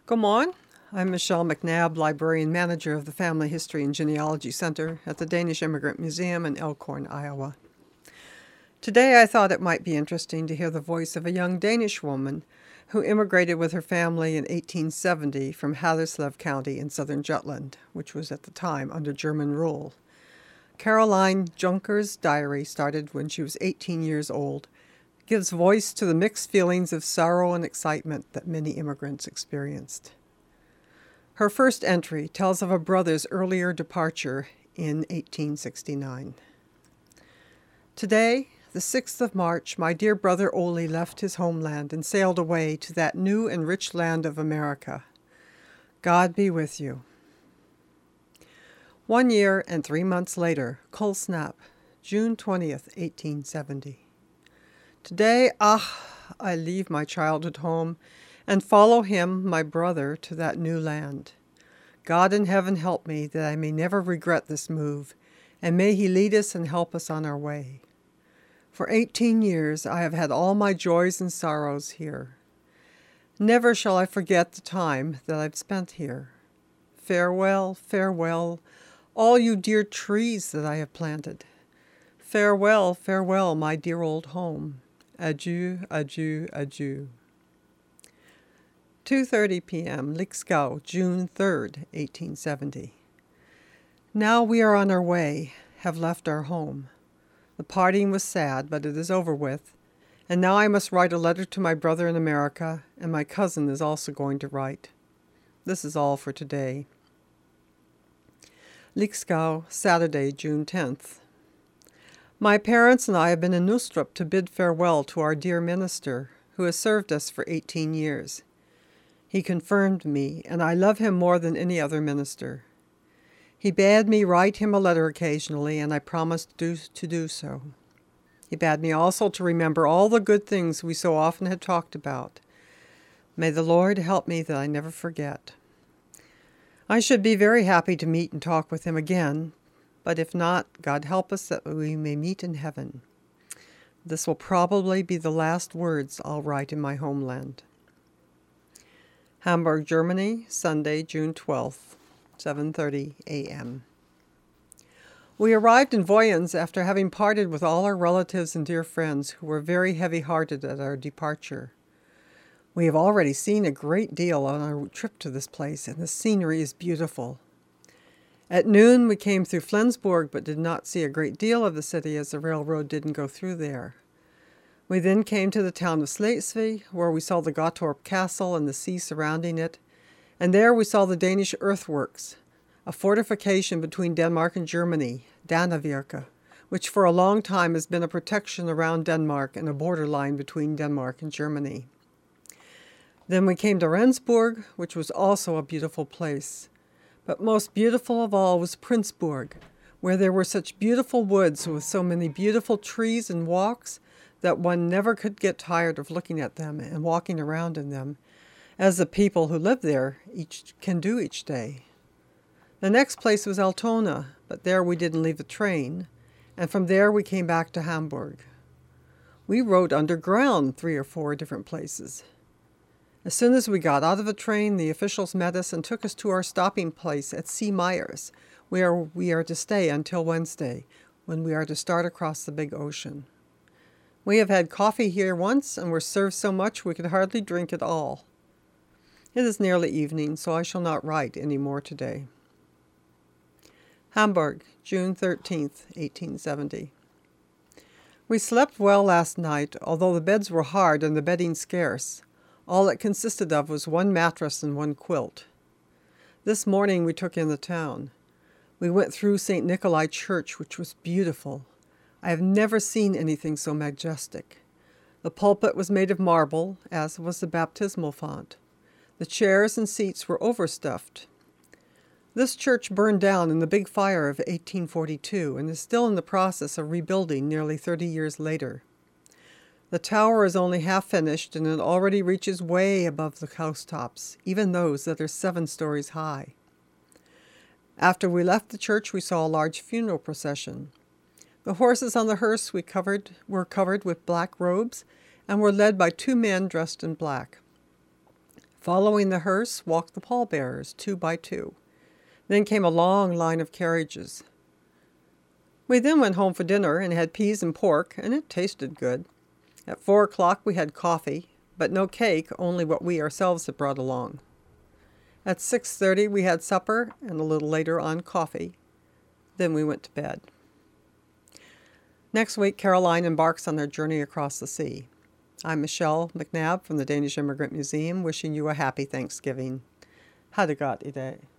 Come on. I'm Michelle McNabb, Librarian Manager of the Family History and Genealogy Center at the Danish Immigrant Museum in Elkhorn, Iowa. Today I thought it might be interesting to hear the voice of a young Danish woman who immigrated with her family in 1870 from Haderslev County in southern Jutland, which was at the time under German rule. Caroline Junker's diary started when she was 18 years old, gives voice to the mixed feelings of sorrow and excitement that many immigrants experienced. Her first entry tells of a brother's earlier departure in 1869. Today, the 6th of March, my dear brother Ole left his homeland and sailed away to that new and rich land of America. God be with you. 1 year and 3 months later, Kulsnap, June 20th, 1870. Today, I leave my childhood home and follow him, my brother, to that new land. God in heaven help me that I may never regret this move, and may he lead us and help us on our way. For 18 years I have had all my joys and sorrows here. Never shall I forget the time that I've spent here. Farewell, farewell, all you dear trees that I have planted. Farewell, farewell, my dear old home. Adieu, adieu, adieu. 2:30 p.m., Lixgau, June 3rd, 1870. Now we are on our way, have left our home. The parting was sad, but it is over with, and now I must write a letter to my brother in America, and my cousin is also going to write. This is all for today. Lixgau, Saturday, June 10th. My parents and I have been in Nustrup to bid farewell to our dear minister, who has served us for 18 years. He confirmed me, and I love him more than any other minister. He bade me write him a letter occasionally, and I promised to do so. He bade me also to remember all the good things we so often had talked about. May the Lord help me that I never forget. I should be very happy to meet and talk with him again, but if not, God help us that we may meet in heaven. This will probably be the last words I'll write in my homeland. Hamburg, Germany, Sunday, June 12th, 7:30 a.m. We arrived in Voyens after having parted with all our relatives and dear friends who were very heavy-hearted at our departure. We have already seen a great deal on our trip to this place, and the scenery is beautiful. At noon we came through Flensburg, but did not see a great deal of the city as the railroad didn't go through there. We then came to the town of Slesvig, where we saw the Gottorp Castle and the sea surrounding it, and there we saw the Danish earthworks, a fortification between Denmark and Germany, Dannevirke, which for a long time has been a protection around Denmark and a borderline between Denmark and Germany. Then we came to Rendsburg, which was also a beautiful place. But most beautiful of all was Princeburg, where there were such beautiful woods with so many beautiful trees and walks that one never could get tired of looking at them and walking around in them, as the people who live there can do each day. The next place was Altona, but there we didn't leave the train, and from there we came back to Hamburg. We rode underground 3 or 4 different places. As soon as we got out of the train, the officials met us and took us to our stopping place at C. Myers, where we are to stay until Wednesday, when we are to start across the big ocean. We have had coffee here once and were served so much we could hardly drink it all. It is nearly evening, so I shall not write any more today. Hamburg, June 13th, 1870. We slept well last night, although the beds were hard and the bedding scarce. All it consisted of was 1 mattress and 1 quilt. This morning we took in the town. We went through St. Nikolai Church, which was beautiful. I have never seen anything so majestic. The pulpit was made of marble, as was the baptismal font. The chairs and seats were overstuffed. This church burned down in the big fire of 1842 and is still in the process of rebuilding nearly 30 years later. The tower is only half finished, and it already reaches way above the housetops, even those that are 7 stories high. After we left the church, we saw a large funeral procession. The horses on the hearse were covered with black robes and were led by 2 men dressed in black. Following the hearse walked the pallbearers, 2 by 2. Then came a long line of carriages. We then went home for dinner and had peas and pork, and it tasted good. At 4 o'clock we had coffee, but no cake, only what we ourselves had brought along. At 6:30 we had supper, and a little later on coffee. Then we went to bed. Next week, Caroline embarks on their journey across the sea. I'm Michelle McNabb from the Danish Immigrant Museum, wishing you a happy Thanksgiving. Ha det godt i dag.